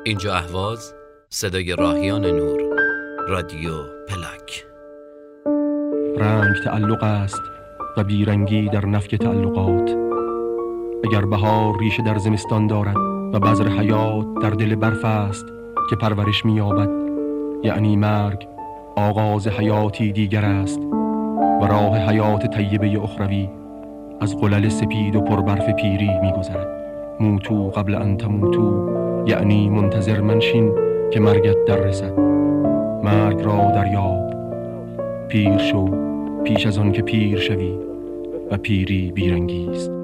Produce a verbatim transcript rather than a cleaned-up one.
اینجا اهواز، صدای راهیان نور، رادیو پلاک. رنگ تعلق است و بیرنگی در نفی تعلقات. اگر بهار ریشه در زمستان دارد و بذر حیات در دل برف است که پرورش می‌یابد، یعنی مرگ آغاز حیاتی دیگر است و راه حیات طیبه اخروی از قلل سپید و پربرف پیری می‌گذرد. موتو قبل ان تموتو، یعنی منتظر منشین که مرگت در رسد. مرگ را دریاب، پیر شو پیش از آن که پیر شوی و پیری بیرنگی است.